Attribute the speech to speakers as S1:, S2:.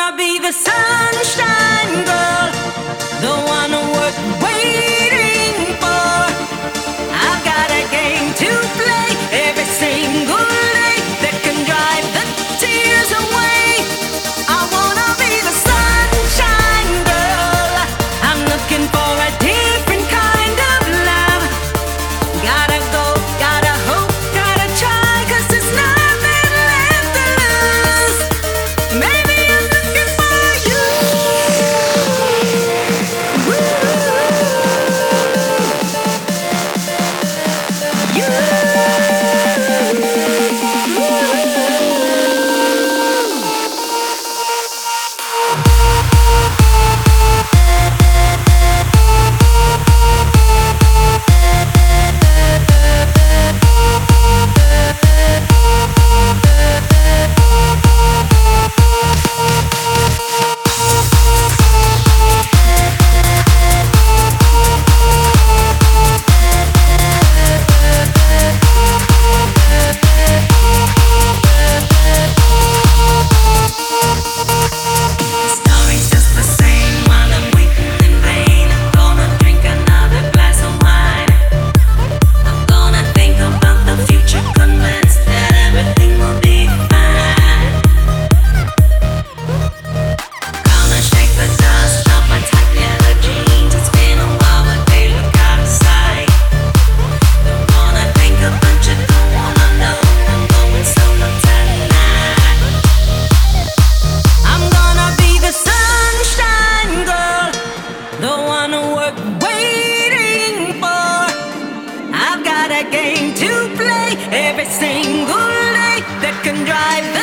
S1: gonna be the sunshine girl, the one worth waiting for. I've got a game to play every single day that can drive the tears away. I wanna be the sunshine girl. I'm looking for a different kind of love. Gotta go, gotta hope, gotta try, 'cause there's nothing left to lose. Maybe I'm looking for you. Game to play every single day that can drive the